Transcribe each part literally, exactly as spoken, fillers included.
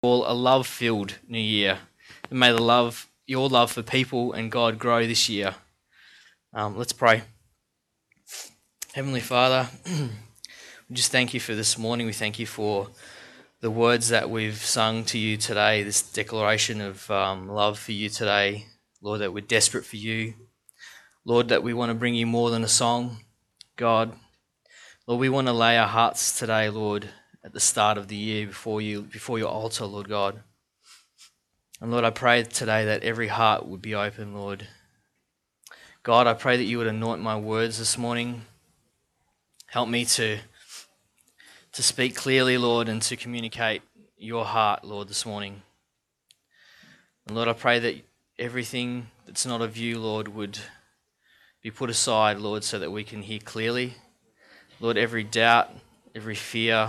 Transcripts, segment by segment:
all a love-filled new year. And may the love, your love for people and God grow this year. Um, let's pray. Heavenly Father, we just thank you for this morning. We thank you for the words that we've sung to you today, this declaration of um, love for you today. Lord, that we're desperate for you. Lord, that we want to bring you more than a song. God, Lord, we want to lay our hearts today, Lord, at the start of the year before you, before your altar, Lord God. And Lord, I pray today that every heart would be open, Lord. God, I pray that you would anoint my words this morning. Help me to, to speak clearly, Lord, and to communicate your heart, Lord, this morning. And Lord, I pray that everything that's not of you, Lord, would be put aside, Lord, so that we can hear clearly. Lord, every doubt, every fear,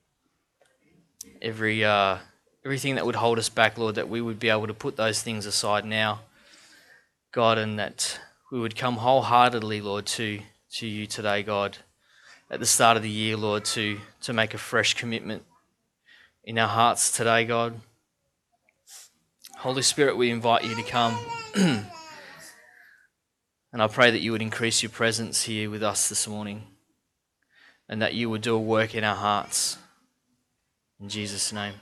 every uh, everything that would hold us back, Lord, that we would be able to put those things aside now, God, and that we would come wholeheartedly, Lord, to, to you today, God, at the start of the year, Lord, to, to make a fresh commitment in our hearts today, God. Holy Spirit, we invite you to come. And I pray that you would increase your presence here with us this morning and that you would do a work in our hearts. In Jesus' name.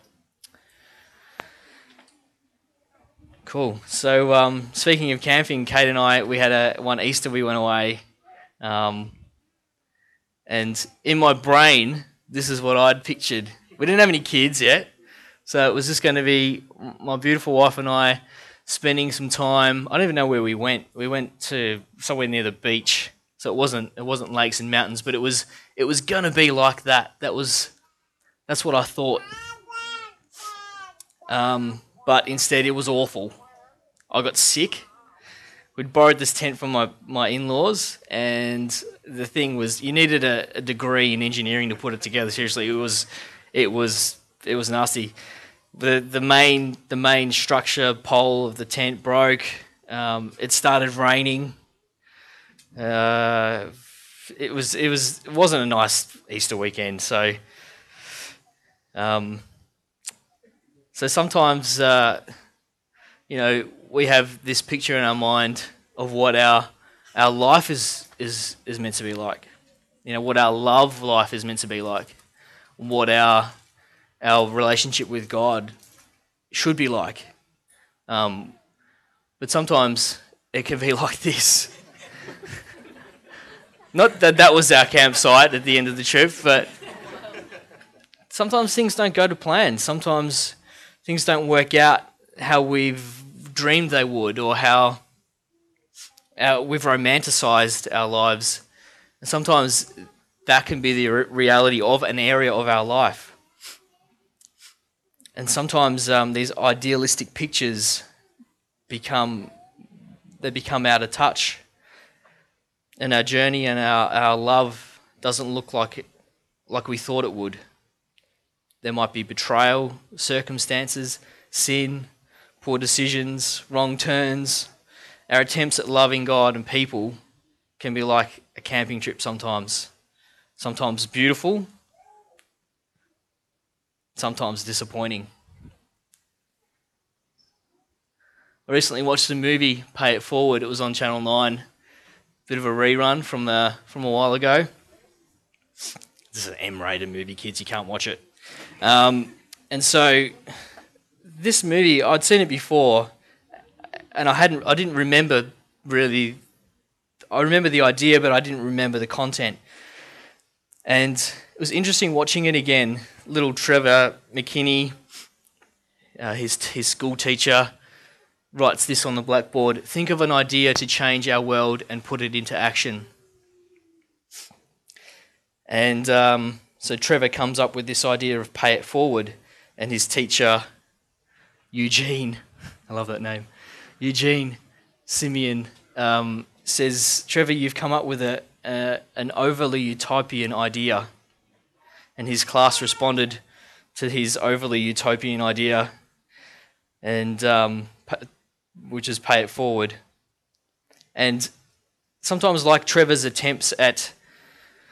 Cool. So um, speaking of camping, Kate and I, we had a one Easter we went away. Um, and in my brain, this is what I'd pictured. We didn't have any kids yet. So it was just going to be my beautiful wife and I spending some time. I don't even know where we went. We went to somewhere near the beach. So it wasn't it wasn't lakes and mountains, but it was it was going to be like that. That was That's what I thought. Um, but instead, it was awful. I got sick. We'd borrowed this tent from my, my in-laws, and the thing was, you needed a, a degree in engineering to put it together. Seriously, it was, it was, it was nasty. the the main The main structure pole of the tent broke. Um, it started raining. Uh, it was it was it wasn't a nice Easter weekend. So. Um, so sometimes, uh, you know, we have this picture in our mind of what our our life is, is is meant to be like. You know, what our love life is meant to be like. What our our relationship with God should be like. Um, but sometimes it can be like this. Not that that was our campsite at the end of the trip, but sometimes things don't go to plan. Sometimes things don't work out how we've dreamed they would, or how our, we've romanticized our lives. And sometimes that can be the re- reality of an area of our life. And sometimes um, these idealistic pictures become they become out of touch, and our journey and our, our love doesn't look like it, like we thought it would. There might be betrayal, circumstances, sin, poor decisions, wrong turns. Our attempts at loving God and people can be like a camping trip sometimes. Sometimes beautiful, sometimes disappointing. I recently watched the movie Pay It Forward. It was on Channel nine. Bit of a rerun from uh, from a while ago. This is an M-rated movie, kids. You can't watch it. Um, and so this movie, I'd seen it before, and I hadn't, I didn't remember really. I remember the idea, but I didn't remember the content. And it was interesting watching it again. Little Trevor McKinney, uh, his his school teacher, writes this on the blackboard: "Think of an idea to change our world and put it into action." And um, so Trevor comes up with this idea of Pay It Forward, and his teacher, Eugene, I love that name, Eugene Simeon, um, says, "Trevor, you've come up with a, a an overly utopian idea." And his class responded to his overly utopian idea, and um, which is Pay It Forward. And sometimes, like Trevor's attempts at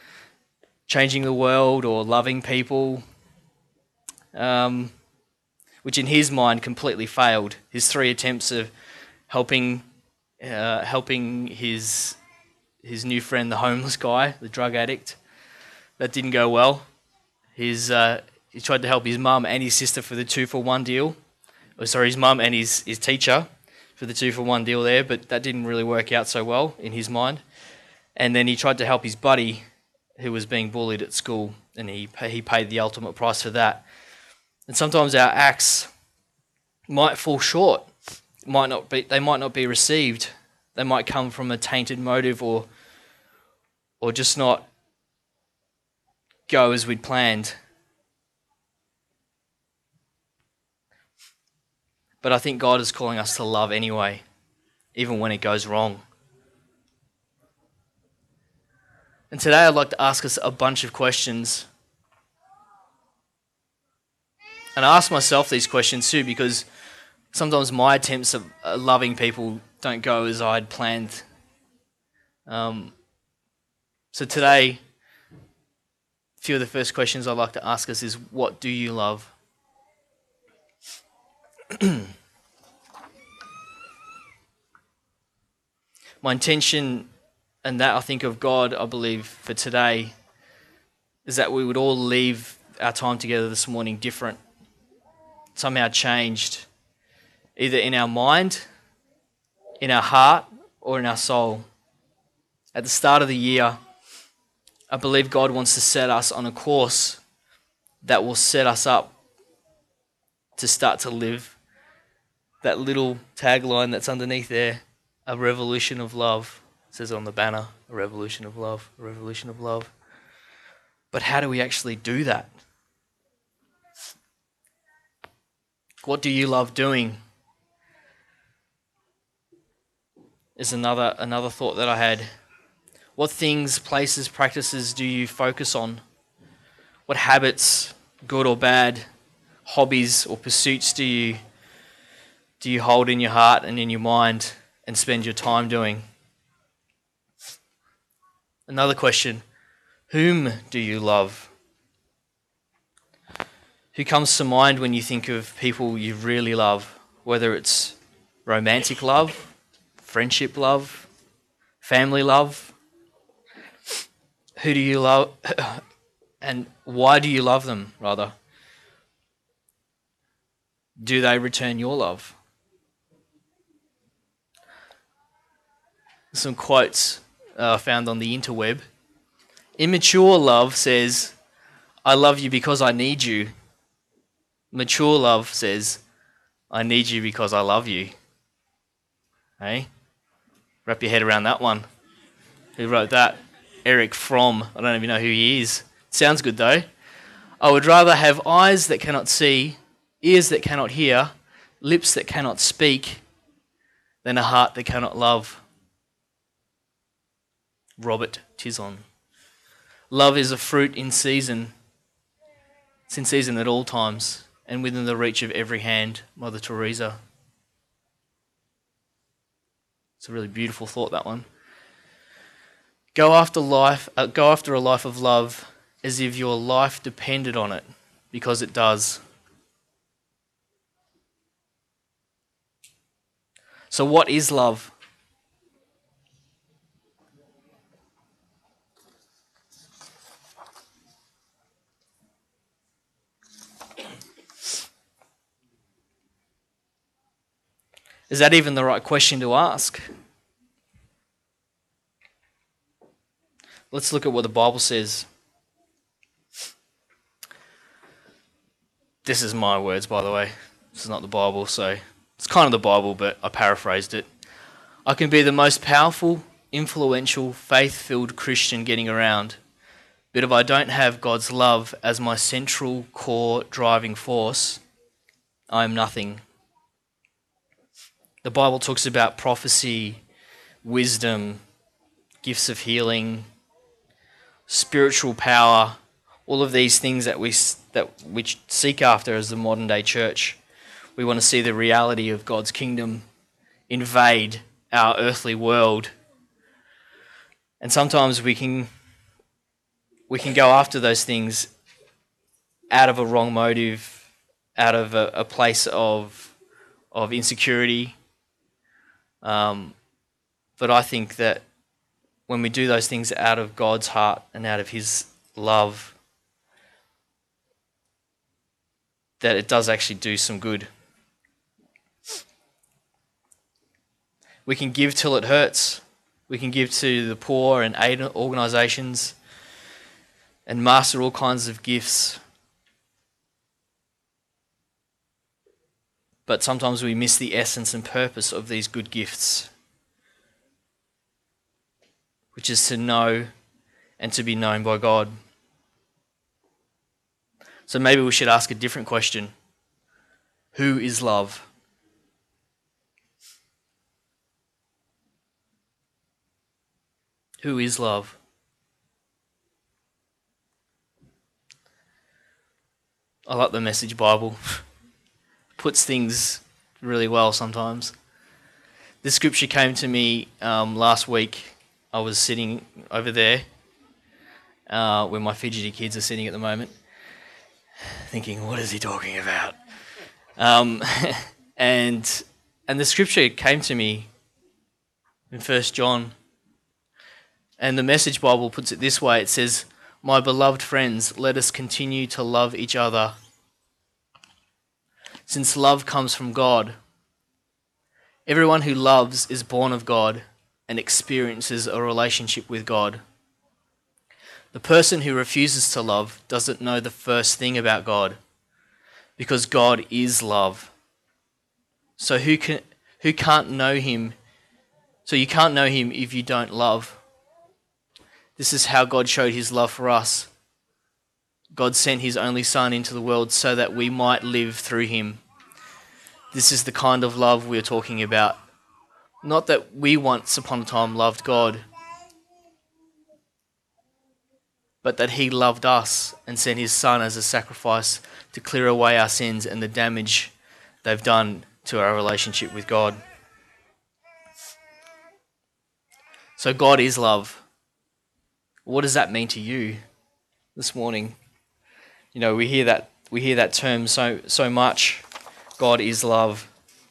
changing the world or loving people, um, which in his mind completely failed. His three attempts of helping uh, helping his his new friend, the homeless guy, the drug addict, that didn't go well. His uh, he tried to help his mum and his sister for the two for one deal. Oh, sorry, his mum and his, his teacher for the two for one deal there, but that didn't really work out so well in his mind. And then he tried to help his buddy who was being bullied at school, and he he paid the ultimate price for that. And sometimes our acts might fall short, might not be they might not be received. They might come from a tainted motive, or or just not go as we'd planned. But I think God is calling us to love anyway, even when it goes wrong. And today I'd like to ask us a bunch of questions. And I ask myself these questions too, because sometimes my attempts at loving people don't go as I'd planned. Um, so today, a few of the first questions I'd like to ask us is, what do you love? My intention, and that I think of God, I believe, for today, is that we would all leave our time together this morning different, somehow changed, either in our mind, in our heart, or in our soul. At the start of the year, I believe God wants to set us on a course that will set us up to start to live that little tagline that's underneath there, a revolution of love. It says on the banner, a revolution of love, a revolution of love. But how do we actually do that? What do you love doing? Is another another thought that I had. What things, places, practices do you focus on? What habits, good or bad, hobbies or pursuits do you do you hold in your heart and in your mind and spend your time doing? Another question, whom do you love? Who comes to mind when you think of people you really love, whether it's romantic love, friendship love, family love? Who do you love, and why do you love them, rather? Do they return your love? Some quotes uh, found on the interweb. Immature love says, I love you because I need you. Mature love says, I need you because I love you. Hey? Wrap your head around that one. Who wrote that? Eric Fromm. I don't even know who he is. Sounds good though. I would rather have eyes that cannot see, ears that cannot hear, lips that cannot speak, than a heart that cannot love. Robert Tison. Love is a fruit in season. It's in season at all times and within the reach of every hand. Mother Teresa. It's a really beautiful thought, that one. Go after life. Uh, go after a life of love as if your life depended on it, because it does. So, what is love? Is that even the right question to ask? Let's look at what the Bible says. This is my words, by the way. This is not the Bible, so it's kind of the Bible, but I paraphrased it. I can be the most powerful, influential, faith-filled Christian getting around, but if I don't have God's love as my central core driving force, I am nothing. The Bible talks about prophecy, wisdom, gifts of healing, spiritual power, all of these things that we that we seek after as the modern day church. We want to see the reality of God's kingdom invade our earthly world. And sometimes we can we can go after those things out of a wrong motive, out of a, a place of of insecurity. Um, but I think that when we do those things out of God's heart and out of his love, that it does actually do some good. We can give till it hurts. We can give to the poor and aid organisations and master all kinds of gifts. But sometimes we miss the essence and purpose of these good gifts, which is to know and to be known by God. So maybe we should ask a different question. Who is love? Who is love? I like the Message Bible. Puts things really well sometimes. This scripture came to me um, last week. I was sitting over there uh, where my fidgety kids are sitting at the moment, thinking, what is he talking about? Um, and and the scripture came to me in First John. And the Message Bible puts it this way. It says, "My beloved friends, let us continue to love each other, since love comes from God. Everyone who loves is born of God and experiences a relationship with God. The person who refuses to love doesn't know the first thing about God, because God is love. So who can who can't know him? So you can't know him if you don't love. This is how God showed his love for us. God sent his only Son into the world so that we might live through him. This is the kind of love we're talking about. Not that we once upon a time loved God, but that he loved us and sent his Son as a sacrifice to clear away our sins and the damage they've done to our relationship with God." So God is love. What does that mean to you this morning? You know, we hear that we hear that term so so much. God is love.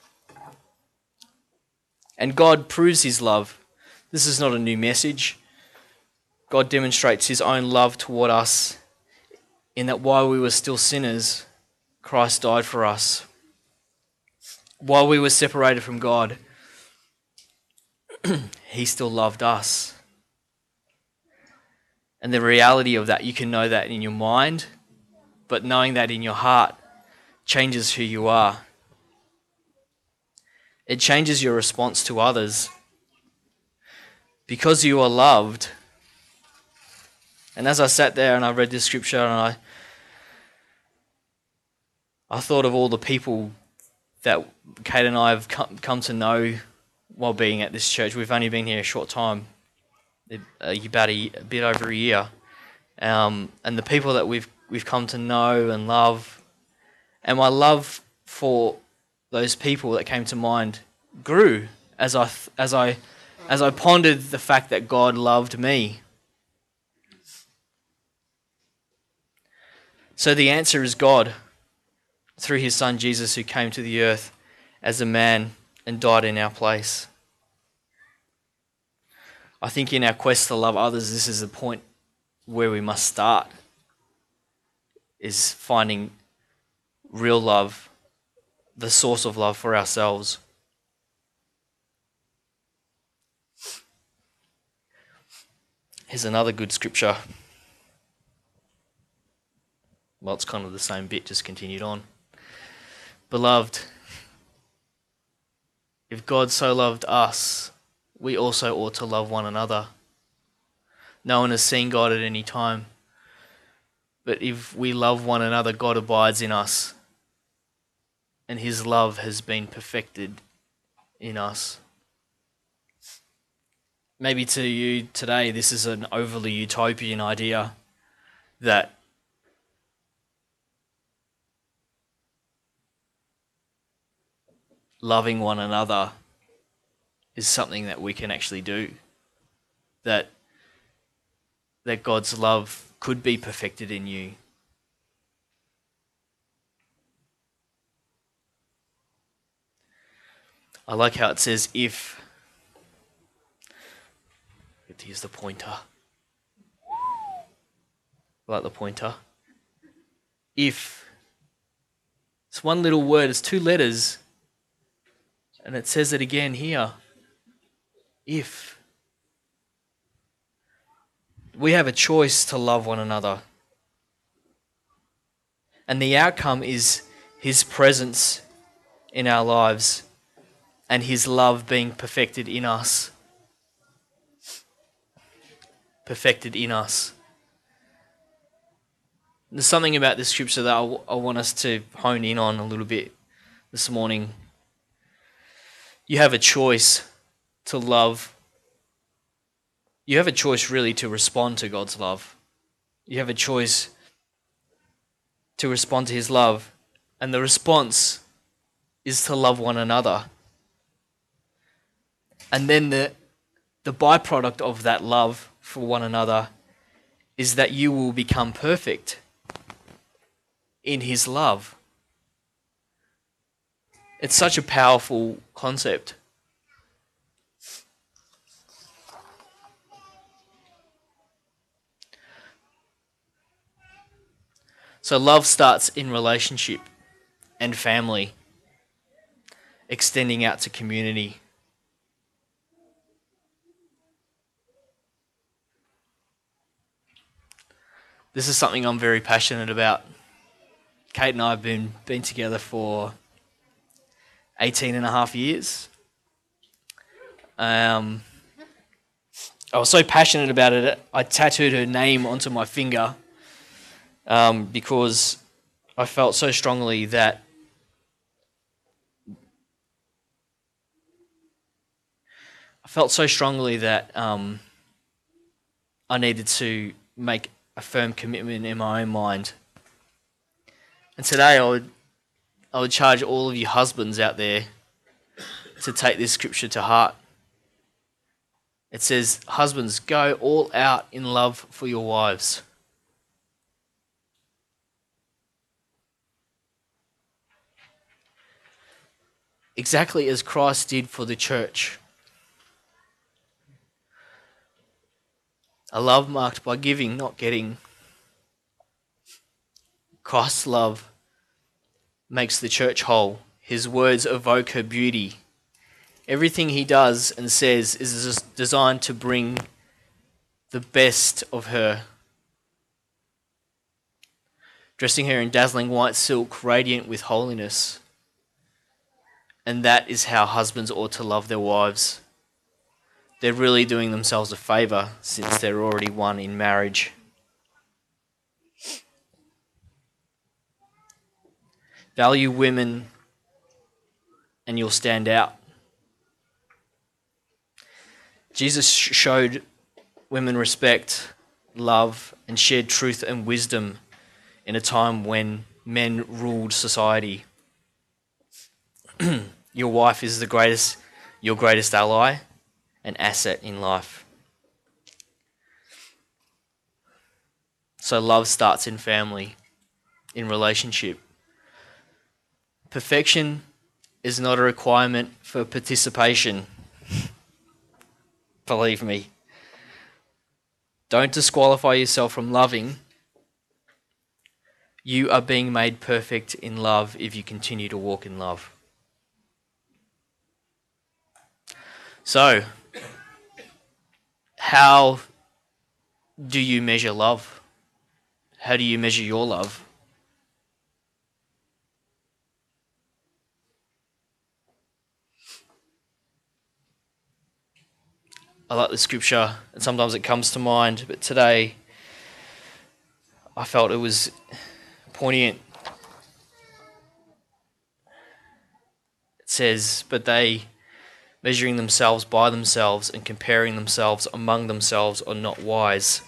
And God proves his love. This is not a new message. God demonstrates his own love toward us in that while we were still sinners, Christ died for us. While we were separated from God, he still loved us. And the reality of that, you can know that in your mind, but knowing that in your heart changes who you are. It changes your response to others. Because you are loved. And as I sat there and I read this scripture and I I thought of all the people that Kate and I have come to know while being at this church. We've only been here a short time, about a, a bit over a year. Um, and the people that we've we've come to know and love. And my love for those people that came to mind grew as I as I as I pondered the fact that God loved me. So the answer is God, through his Son Jesus, who came to the earth as a man and died in our place. I think in our quest to love others, this is the point where we must start, is finding real love, the source of love for ourselves. Here's another good scripture. Well, it's kind of the same bit, just continued on. Beloved, if God so loved us, we also ought to love one another. No one has seen God at any time. But if we love one another, God abides in us, and his love has been perfected in us. Maybe to you today, this is an overly utopian idea that loving one another is something that we can actually do. That, that God's love could be perfected in you. I like how it says if. Here's the pointer. I like the pointer. If. It's one little word, it's two letters. And it says it again here. If. We have a choice to love one another. And the outcome is His presence in our lives and His love being perfected in us. Perfected in us. There's something about this scripture that I, w- I want us to hone in on a little bit this morning. You have a choice to love. You have a choice really to respond to God's love. You have a choice to respond to His love. And the response is to love one another. And then the, the byproduct of that love for one another is that you will become perfect in His love. It's such a powerful concept. So love starts in relationship and family, extending out to community. This is something I'm very passionate about. Kate and I have been, been together for eighteen and a half years. Um, I was so passionate about it, I tattooed her name onto my finger um, because I felt so strongly that I felt so strongly that um, I needed to make a firm commitment in my own mind. And today I would I would charge all of you husbands out there to take this scripture to heart. It says, husbands, go all out in love for your wives. Exactly as Christ did for the church. A love marked by giving, not getting. Christ's love makes the church whole. His words evoke her beauty. Everything He does and says is designed to bring the best of her. Dressing her in dazzling white silk, radiant with holiness. And that is how husbands ought to love their wives. They're really doing themselves a favour since they're already one in marriage. Value women and you'll stand out. Jesus showed women respect, love, and shared truth and wisdom in a time when men ruled society. Your wife is the greatest, your greatest ally and asset in life. So love starts in family, in relationship. Perfection is not a requirement for participation. Believe me. Don't disqualify yourself from loving. You are being made perfect in love if you continue to walk in love. So, how do you measure love? How do you measure your love? I like the scripture, and sometimes it comes to mind, but today I felt it was poignant. It says, but they, measuring themselves by themselves and comparing themselves among themselves, are not wise.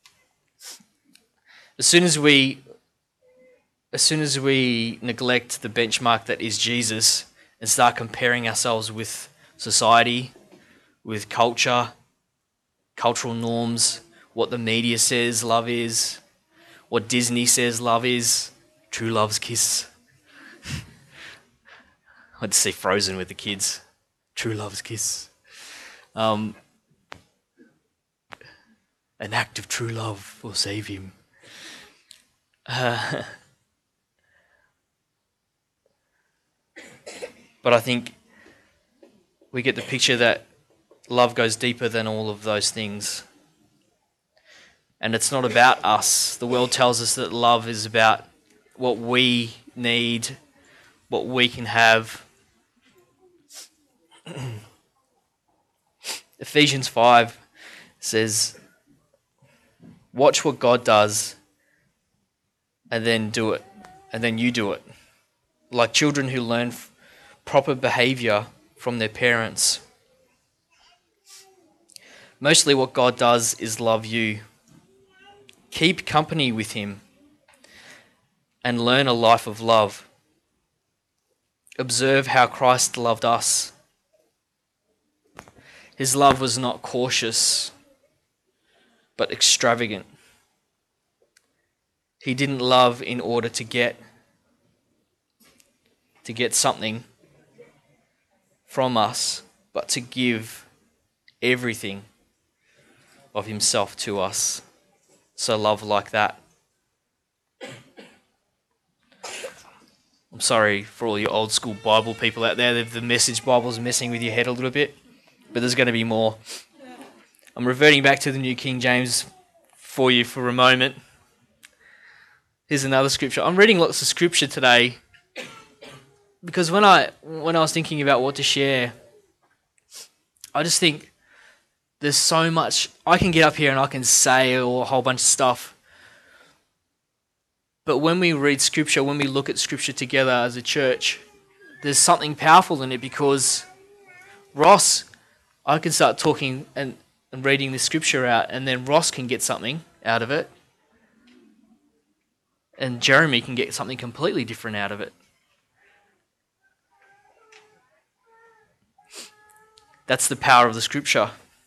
As soon as we, as soon as we neglect the benchmark that is Jesus and start comparing ourselves with society, with culture, cultural norms, what the media says love is, what Disney says love is, true love's kiss. I had to see Frozen with the kids. true love's kiss. Um, an act of true love will save him. Uh, but I think we get the picture that love goes deeper than all of those things. And it's not about us. The world tells us that love is about what we need, what we can have. Ephesians five says, watch what God does and then do it. And then you do it. Like children who learn f- proper behavior from their parents. Mostly what God does is love you. Keep company with him and learn a life of love. Observe how Christ loved us. His love was not cautious, but extravagant. He didn't love in order to get to get something from us, but to give everything of himself to us. So love like that. I'm sorry for all you old school Bible people out there. The Message Bible's messing with your head a little bit, but there's going to be more. I'm reverting back to the New King James for you for a moment. Here's another scripture. I'm reading lots of scripture today because when I when I was thinking about what to share, I just think there's so much. I can get up here and I can say a whole bunch of stuff. But when we read scripture, when we look at scripture together as a church, there's something powerful in it because Ross, I can start talking and, and reading the scripture out, and then Ross can get something out of it. And Jeremy can get something completely different out of it. That's the power of the scripture.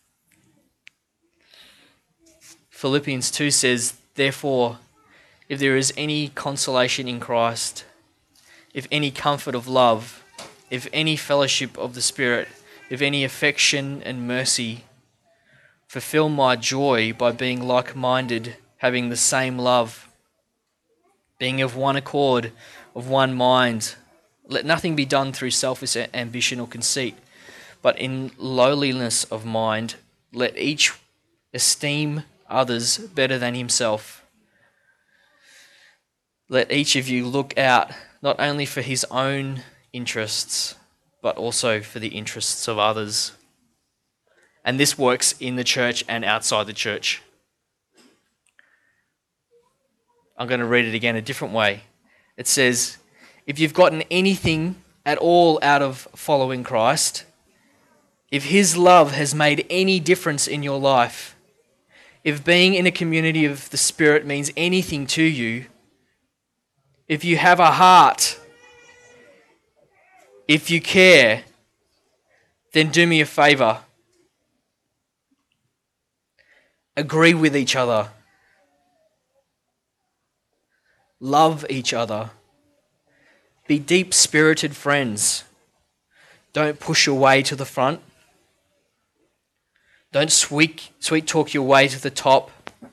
Philippians two says, therefore, if there is any consolation in Christ, if any comfort of love, if any fellowship of the Spirit, if any affection and mercy, fulfill my joy by being like-minded, having the same love, being of one accord, of one mind. Let nothing be done through selfish ambition or conceit, but in lowliness of mind, let each esteem others better than himself. Let each of you look out not only for his own interests, but also for the interests of others. And this works in the church and outside the church. I'm going to read it again a different way. It says, if you've gotten anything at all out of following Christ, if his love has made any difference in your life, if being in a community of the Spirit means anything to you, if you have a heart, if you care, then do me a favor. Agree with each other. Love each other. Be deep-spirited friends. Don't push your way to the front. Don't sweet, sweet talk your way to the top.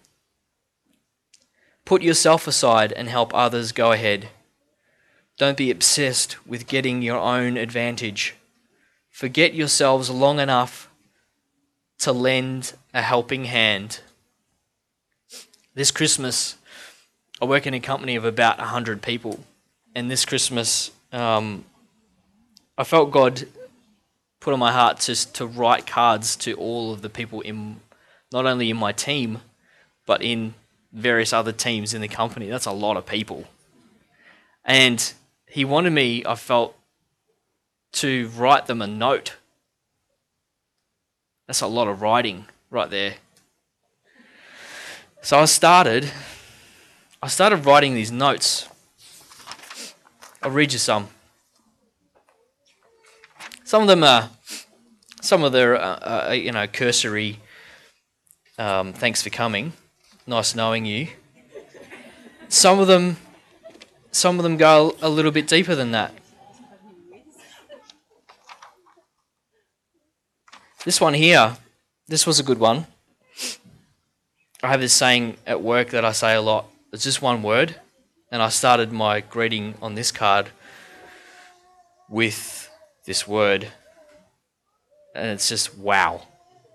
Put yourself aside and help others go ahead. Don't be obsessed with getting your own advantage. Forget yourselves long enough to lend a helping hand. This Christmas, I work in a company of about one hundred people. And this Christmas, um, I felt God put on my heart to, to write cards to all of the people in, not only in my team, but in various other teams in the company. That's a lot of people. And he wanted me, I felt, to write them a note. That's a lot of writing right there. So I started, I started writing these notes. I'll read you some. Some of them are, some of them are, uh, you know, cursory. Um, thanks for coming. Nice knowing you. Some of them, some of them go a little bit deeper than that. This one here, this was a good one. I have this saying at work that I say a lot. It's just one word. And I started my greeting on this card with this word. And it's just wow.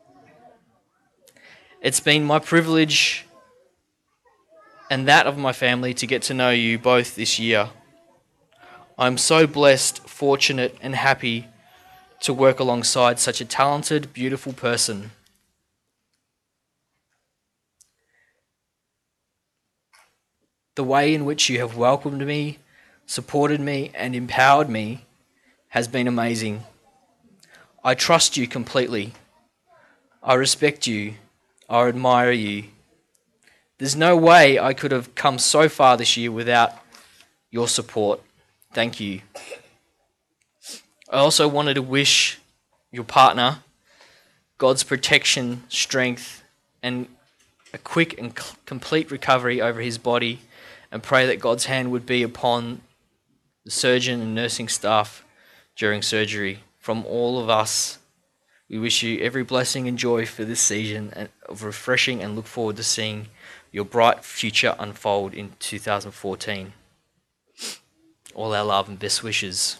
It's been my privilege and that of my family to get to know you both this year. I'm so blessed, fortunate, and happy to work alongside such a talented, beautiful person. The way in which you have welcomed me, supported me, and empowered me has been amazing. I trust you completely. I respect you. I admire you. There's no way I could have come so far this year without your support. Thank you. I also wanted to wish your partner God's protection, strength, and a quick and c- complete recovery over his body, and pray that God's hand would be upon the surgeon and nursing staff during surgery. From all of us, we wish you every blessing and joy for this season of refreshing, and look forward to seeing your bright future unfold in two thousand fourteen. All our love and best wishes.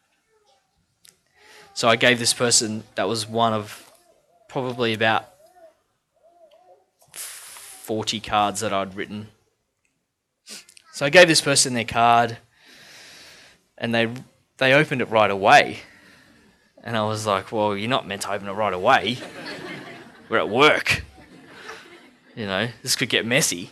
So I gave this person, that was one of probably about forty cards that I'd written. So I gave this person their card, and they they opened it right away. And I was like, well, you're not meant to open it right away. We're at work. You know, this could get messy.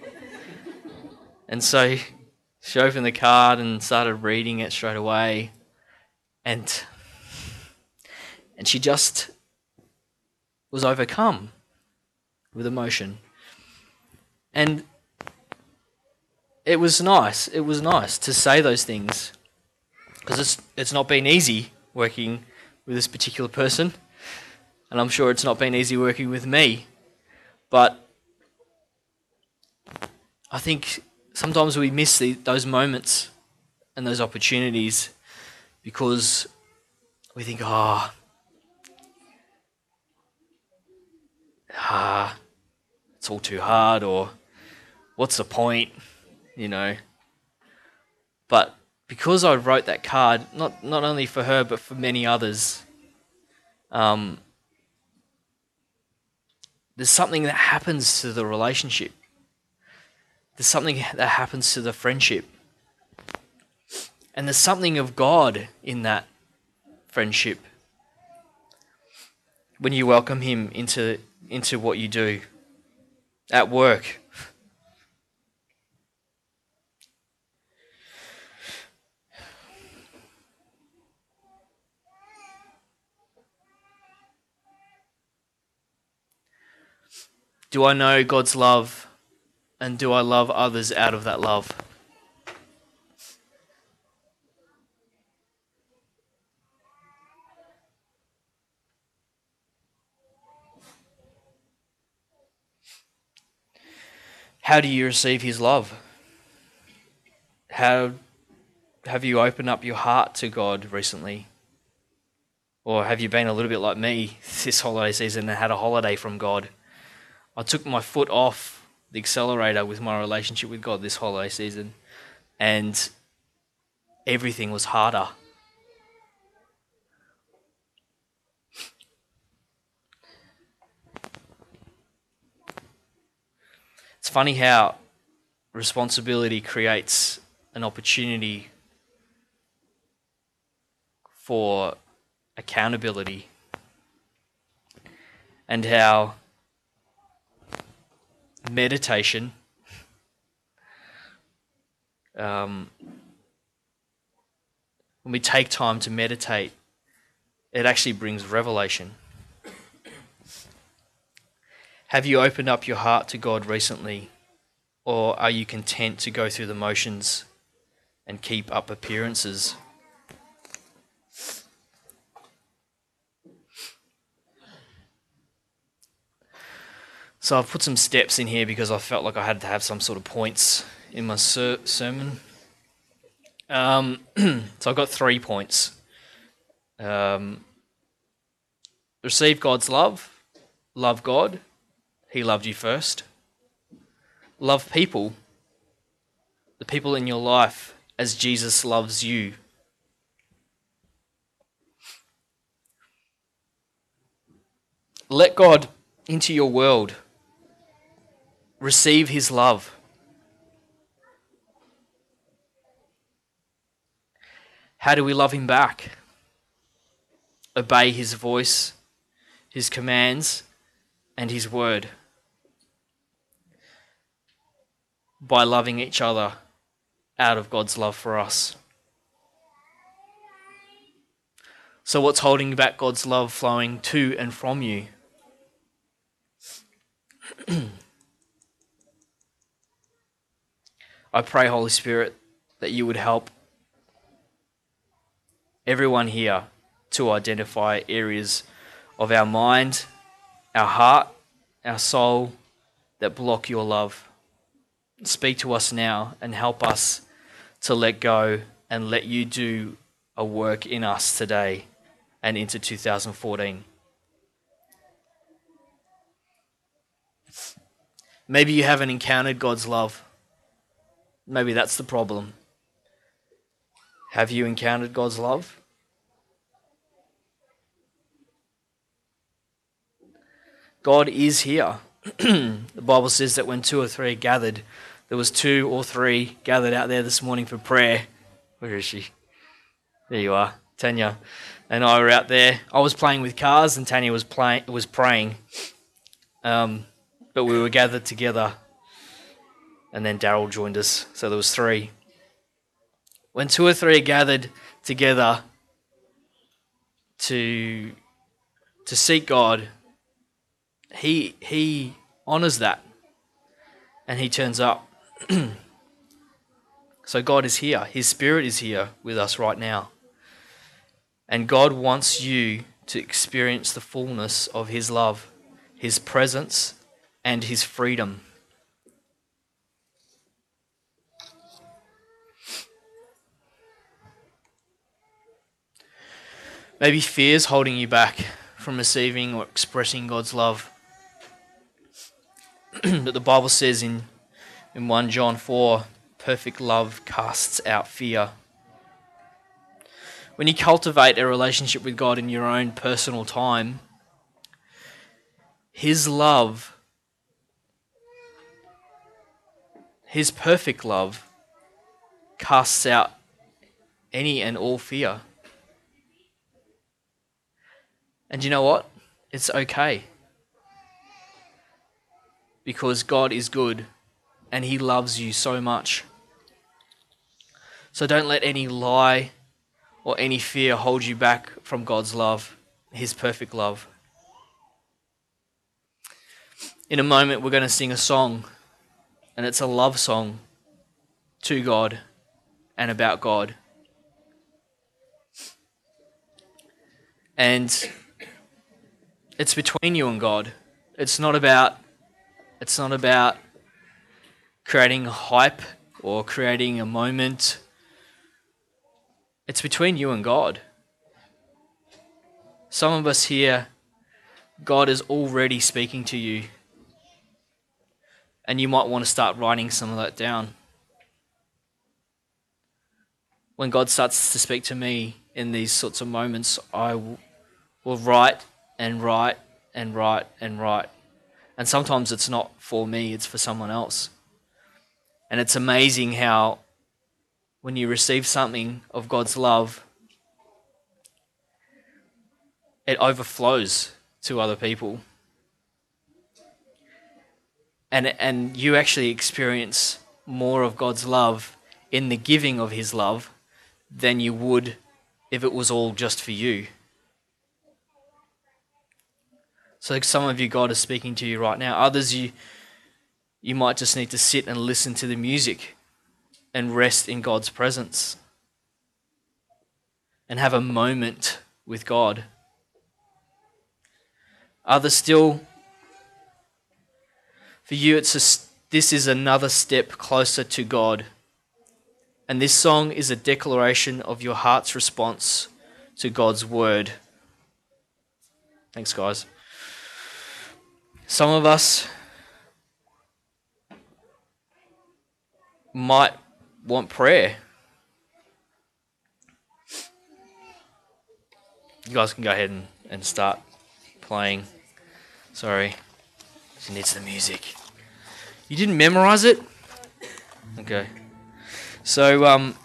And so she opened the card and started reading it straight away. And, and she just was overcome with emotion. And it was nice. It was nice to say those things, because it's it's not been easy working with this particular person, and I'm sure it's not been easy working with me. But I think sometimes we miss the, those moments and those opportunities because we think, oh, ah, it's all too hard, or what's the point, you know? But because I wrote that card, not not only for her but for many others, um, there's something that happens to the relationship. There's something that happens to the friendship. And there's something of God in that friendship when you welcome him into, into what you do at work. Do I know God's love, and do I love others out of that love? How do you receive his love? How have you opened up your heart to God recently? Or have you been a little bit like me this holiday season and had a holiday from God? I took my foot off the accelerator with my relationship with God this holiday season, and everything was harder. It's funny how responsibility creates an opportunity for accountability, and how meditation um, when we take time to meditate, it actually brings revelation. Have you opened up your heart to God recently, or are you content to go through the motions and keep up appearances? So I've put some steps in here because I felt like I had to have some sort of points in my ser- sermon. Um, so I've got three points. Um, receive God's love, love God. He loved you first. Love people, the people in your life, as Jesus loves you. Let God into your world. Receive his love. How do we love him back? Obey his voice, his commands, and his word. By loving each other out of God's love for us. So what's holding back God's love flowing to and from you? I pray, Holy Spirit, that you would help everyone here to identify areas of our mind, our heart, our soul that block your love. Speak to us now and help us to let go and let you do a work in us today and into two thousand fourteen. Maybe you haven't encountered God's love. Maybe that's the problem. Have you encountered God's love? God is here. The Bible says that when two or three are gathered, there was two or three gathered out there this morning for prayer. Where is she? There you are, Tanya. And I were out there. I was playing with cars and Tanya was playing, was praying. Um, but we were gathered together. And then Daryl joined us. So there was three. When two or three are gathered together to, to seek God, he, he honours that. And he turns up. So God is here. His Spirit is here with us right now. And God wants you to experience the fullness of his love, his presence, and his freedom. Maybe fear's holding you back from receiving or expressing God's love. But the Bible says in, in First John four, perfect love casts out fear. When you cultivate a relationship with God in your own personal time, his love, his perfect love, casts out any and all fear. And you know what? It's okay. Because God is good and he loves you so much. So don't let any lie or any fear hold you back from God's love, his perfect love. In a moment, we're going to sing a song, and it's a love song to God and about God. And it's between you and God. It's not about it's not about creating hype or creating a moment. It's between you and God. Some of us here, God is already speaking to you. And you might want to start writing some of that down. When God starts to speak to me in these sorts of moments, I will write and write and write and write. And sometimes it's not for me, it's for someone else. And it's amazing how when you receive something of God's love, it overflows to other people. And, and you actually experience more of God's love in the giving of his love than you would if it was all just for you. So some of you, God is speaking to you right now. Others, you you might just need to sit and listen to the music and rest in God's presence and have a moment with God. Others still, for you, it's a, this is another step closer to God. And this song is a declaration of your heart's response to God's word. Thanks, guys. Some of us might want prayer. You guys can go ahead and, and start playing. Sorry. She needs the music. You didn't memorize it? Okay. So, um...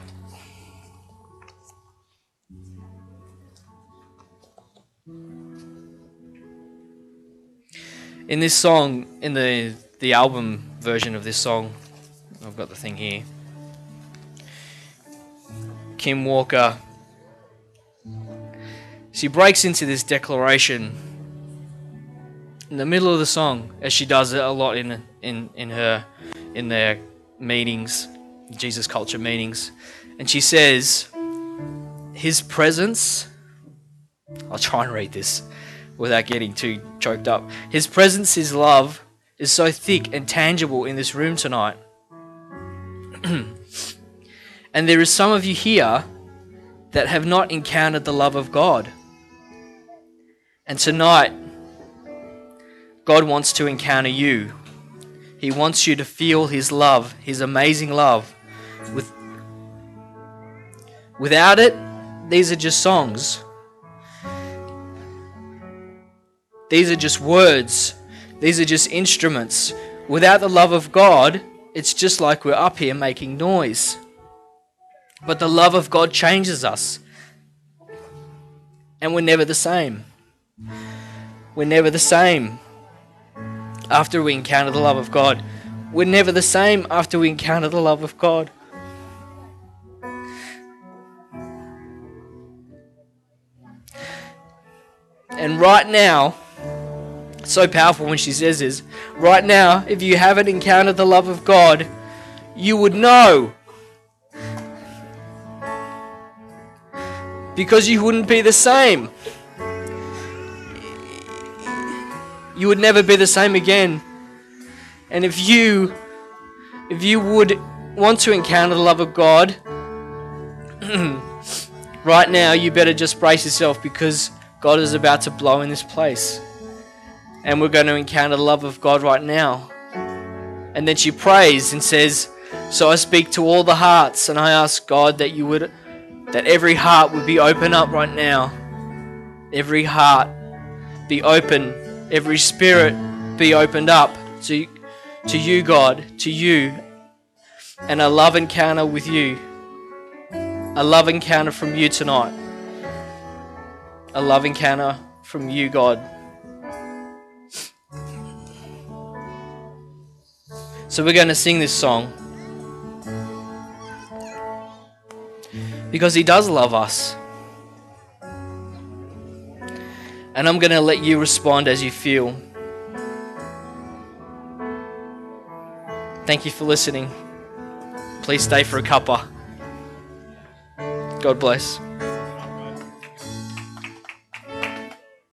in this song, in the, the album version of this song, I've got the thing here. Kim Walker, she breaks into this declaration in the middle of the song, as she does it a lot in in in her in their meetings, Jesus culture meetings, and she says, "His presence." I'll try and read this without getting too choked up. His presence, His love, is so thick and tangible in this room tonight. And there is some of you here that have not encountered the love of God. And tonight, God wants to encounter you. He wants you to feel His love, His amazing love. With, without it, these are just songs. These are just words. These are just instruments. Without the love of God, it's just like we're up here making noise. But the love of God changes us. And we're never the same. We're never the same after we encounter the love of God. We're never the same after we encounter the love of God. And right now, it's so powerful when she says this, right now, if you haven't encountered the love of God, you would know. Because you wouldn't be the same. You would never be the same again. And if you, if you would want to encounter the love of God, right now you better just brace yourself, because God is about to blow in this place. And we're going to encounter the love of God right now. And then she prays and says, "So I speak to all the hearts, and I ask God that you would, that every heart would be open up right now. Every heart be open. Every spirit be opened up to, to you, God, to you. And a love encounter with you. A love encounter from you tonight. A love encounter from you, God." So we're going to sing this song because He does love us. And I'm going to let you respond as you feel. Thank you for listening. Please stay for a cuppa. God bless.